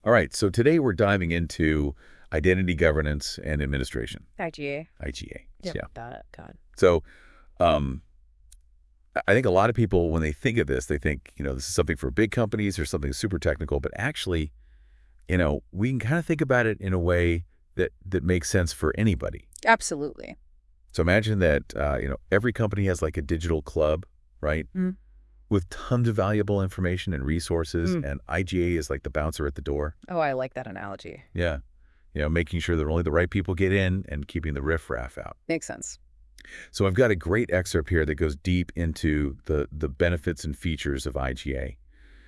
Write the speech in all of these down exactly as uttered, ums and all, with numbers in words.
All right, so today we're diving into identity governance and administration, I G A. I G A. Yeah. Yeah. That, God. So um, I I think a lot of people, when they think of this, they think, you know, this is something for big companies or something super technical. But actually, you know, we can kind of think about it in a way that, that makes sense for anybody. Absolutely. So imagine that, uh, you know, every company has like a digital club, right? Mm. With tons of valuable information and resources. Mm. And I G A is like the bouncer at the door. Oh, I like that analogy. Yeah. You know, making sure that only the right people get in and keeping the riffraff out. Makes sense. So I've got a great excerpt here that goes deep into the, the benefits and features of I G A.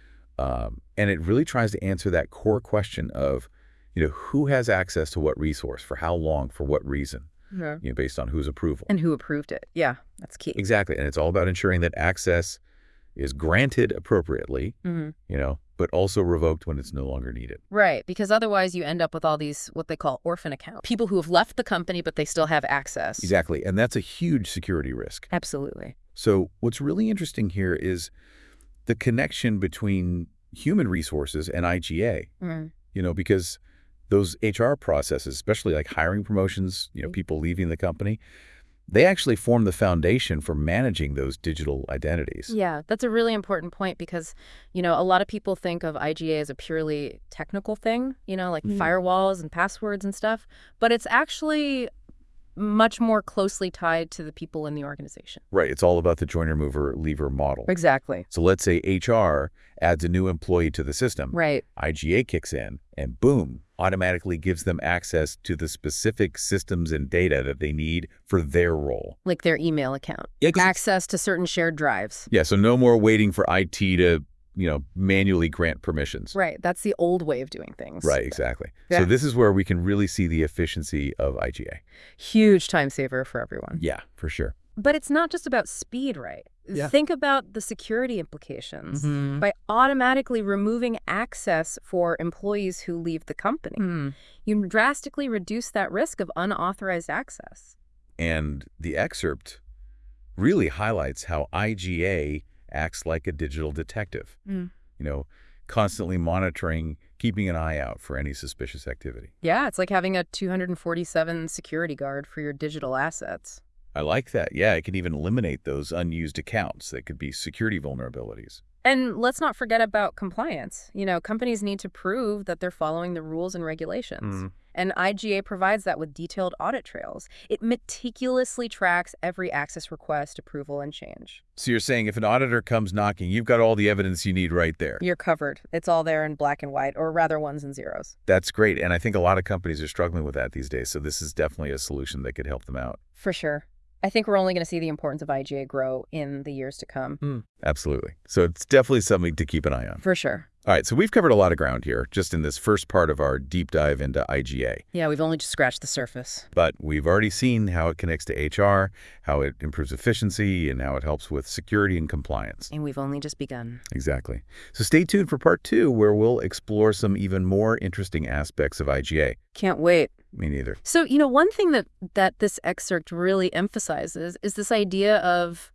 Um, and it really tries to answer that core question of, you know, who has access to what resource, for how long, for what reason, Yeah. you know, based on whose approval. And who approved it? Yeah, that's key. Exactly. And it's all about ensuring that access is granted appropriately, Mm-hmm. you know, but also revoked when it's no longer needed. Right, because otherwise you end up with all these, what they call orphan accounts. People who have left the company, but they still have access. Exactly. And that's a huge security risk. Absolutely. So what's really interesting here is the connection between human resources and I G A, Mm. you know, because those H R processes, especially like hiring promotions, you know, people leaving the company, they actually form the foundation for managing those digital identities. Yeah, that's a really important point because, you know, a lot of people think of I G A as a purely technical thing, you know, like Mhm. firewalls and passwords and stuff, but it's actually much more closely tied to the people in the organization. Right. It's all about the joiner, mover, leaver model. Exactly. So let's say H R adds a new employee to the system. Right. I G A kicks in and boom, automatically gives them access to the specific systems and data that they need for their role. Like their email account. Yeah, 'cause- Access to certain shared drives. Yeah, so no more waiting for I T to, you know, manually grant permissions. Right. That's the old way of doing things. Right, exactly. Yeah. So this is where we can really see the efficiency of I G A. Huge time saver for everyone. Yeah, for sure. But it's not just about speed, right? Yeah. Think about the security implications. Mhm. By automatically removing access for employees who leave the company, Hmm. you drastically reduce that risk of unauthorized access. And the excerpt really highlights how I G A acts like a digital detective, Mm. you know, constantly monitoring, keeping an eye out for any suspicious activity. Yeah, it's like having a two hundred forty-seven security guard for your digital assets. I like that. Yeah, it can even eliminate those unused accounts that could be security vulnerabilities. And let's not forget about compliance. You know, companies need to prove that they're following the rules and regulations. Mhm. And I G A provides that with detailed audit trails. It meticulously tracks every access request, approval, and change. So you're saying if an auditor comes knocking, you've got all the evidence you need right there. You're covered. It's all there in black and white, or rather ones and zeros. That's great. And I think a lot of companies are struggling with that these days. So this is definitely a solution that could help them out. For sure. I think we're only going to see the importance of I G A grow in the years to come. Absolutely. So it's definitely something to keep an eye on. For sure. All right, so we've covered a lot of ground here just in this first part of our deep dive into I G A. Yeah, we've only just scratched the surface. But we've already seen how it connects to H R, how it improves efficiency, and how it helps with security and compliance. And we've only just begun. Exactly. So stay tuned for part two, where we'll explore some even more interesting aspects of I G A. Can't wait. Me neither. So, you know, one thing that, that this excerpt really emphasizes is this idea of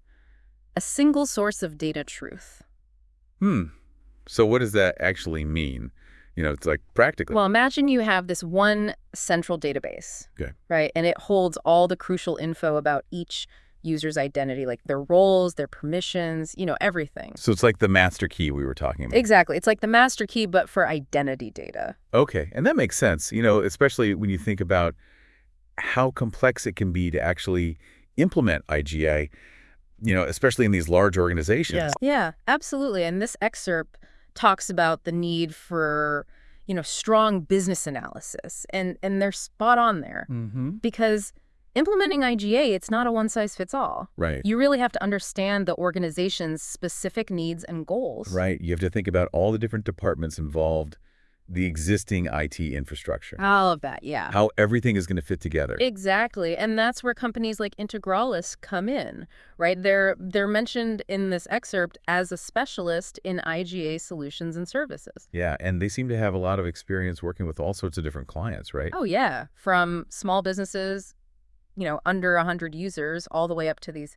a single source of data truth. Hmm. So what does that actually mean? You know, it's like practically. Well, imagine you have this one central database, Okay. right? And it holds all the crucial info about each user's identity, like their roles, their permissions, you know, everything. So it's like the master key we were talking about. Exactly. It's like the master key, but for identity data. Okay, and that makes sense, you know, especially when you think about how complex it can be to actually implement I G A, you know, especially in these large organizations. Yeah, absolutely. And this excerpt talks about the need for, you know, strong business analysis. And, and they're spot on there Mm-hmm. because implementing I G A, it's not a one-size-fits-all. Right. You really have to understand the organization's specific needs and goals. Right. You have to think about all the different departments involved, the existing I T infrastructure, All of that, yeah. how everything is going to fit together. Exactly. And that's where companies like Integralis come in, right? They're they're mentioned in this excerpt as a specialist in I G A solutions and services. Yeah, and they seem to have a lot of experience working with all sorts of different clients, right? Oh, yeah. From small businesses, you know, under one hundred users, all the way up to these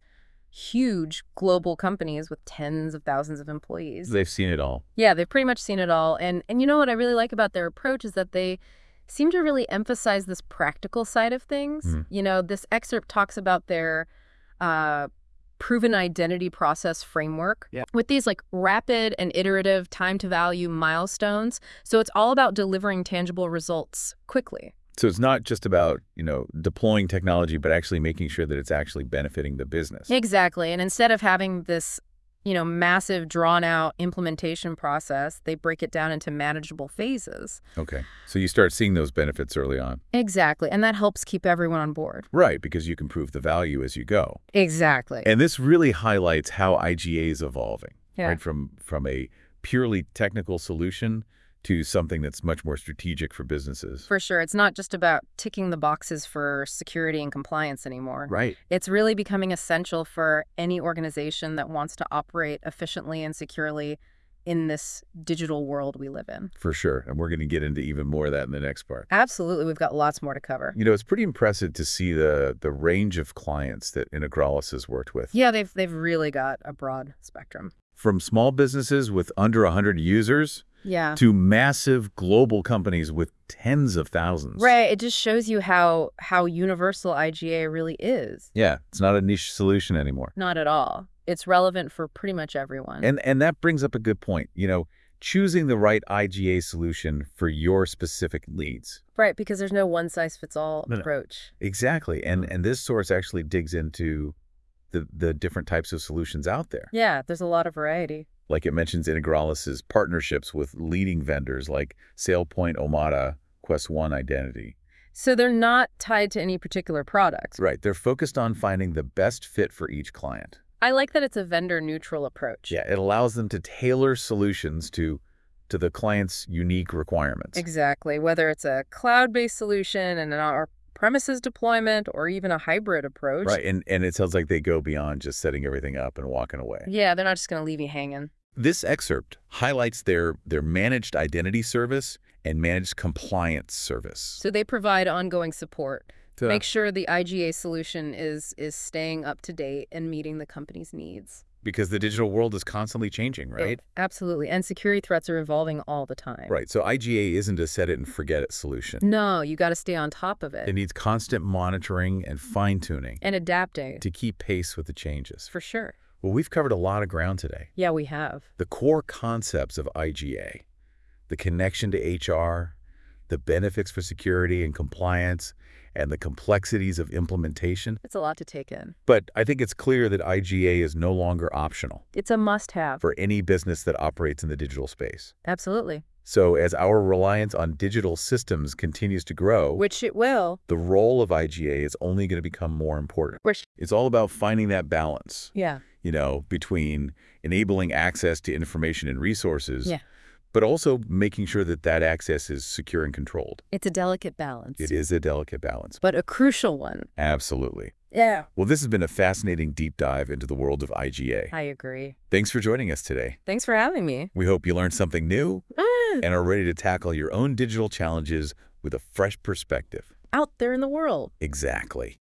huge global companies with tens of thousands of employees. They've seen it all. Yeah, they've pretty much seen it all. And and you know what I really like about their approach is that they seem to really emphasize this practical side of things. Mhm. You know, this excerpt talks about their uh, proven identity process framework Yeah. with these like rapid and iterative time to value milestones. So it's all about delivering tangible results quickly. So it's not just about, you know, deploying technology, but actually making sure that it's actually benefiting the business. Exactly. And instead of having this, you know, massive drawn out implementation process, they break it down into manageable phases. Okay. So you start seeing those benefits early on. Exactly. And that helps keep everyone on board. Right, because you can prove the value as you go. Exactly. And this really highlights how I G A is evolving, Yeah. right? From from a purely technical solution to something that's much more strategic for businesses. For sure. It's not just about ticking the boxes for security and compliance anymore. Right. It's really becoming essential for any organization that wants to operate efficiently and securely in this digital world we live in. For sure. And we're going to get into even more of that in the next part. Absolutely. We've got lots more to cover. You know, it's pretty impressive to see the the range of clients that Integralis has worked with. Yeah, they've, they've really got a broad spectrum. From small businesses with under one hundred users Yeah. to massive global companies with tens of thousands. Right. It just shows you how how universal I G A really is. Yeah, it's not a niche solution anymore. Not at all. It's relevant for pretty much everyone. And and that brings up a good point. You know, choosing the right I G A solution for your specific needs. right, because there's no one-size-fits-all No, no. approach. Exactly. And and this source actually digs into the the different types of solutions out there. Yeah, there's a lot of variety. Like it mentions Integralis's partnerships with leading vendors like SailPoint, Omada, Quest One Identity. So they're not tied to any particular product. Right. They're focused on finding the best fit for each client. I like that it's a vendor-neutral approach. Yeah, it allows them to tailor solutions to to the client's unique requirements. Exactly. Whether it's a cloud-based solution and an on-premises deployment or even a hybrid approach. Right. And and it sounds like they go beyond just setting everything up and walking away. Yeah, they're not just going to leave you hanging. This excerpt highlights their their managed identity service and managed compliance service. So they provide ongoing support. To- Make sure the I G A solution is is staying up to date and meeting the company's needs. because the digital world is constantly changing, right? Absolutely. And security threats are evolving all the time. Right. So I G A isn't a set it and forget it solution. No, you got to stay on top of it. It needs constant monitoring and fine-tuning And adapting. to keep pace with the changes. For sure. Well, we've covered a lot of ground today. Yeah, we have. The core concepts of I G A, the connection to H R, the benefits for security and compliance, and the complexities of implementation. It's a lot to take in. But I think it's clear that I G A is no longer optional It's a must-have. for any business that operates in the digital space. Absolutely. So as our reliance on digital systems continues to grow, Which it will. the role of I G A is only going to become more important. Which, It's all about finding that balance, yeah. you know, between enabling access to information and resources, Yeah. but also making sure that that access is secure and controlled. It's a delicate balance. It is a delicate balance. But a crucial one. Absolutely. Yeah. Well, this has been a fascinating deep dive into the world of I G A. I agree. Thanks for joining us today. Thanks for having me. We hope you learned something new Ah, and are ready to tackle your own digital challenges with a fresh perspective. out there in the world. Exactly.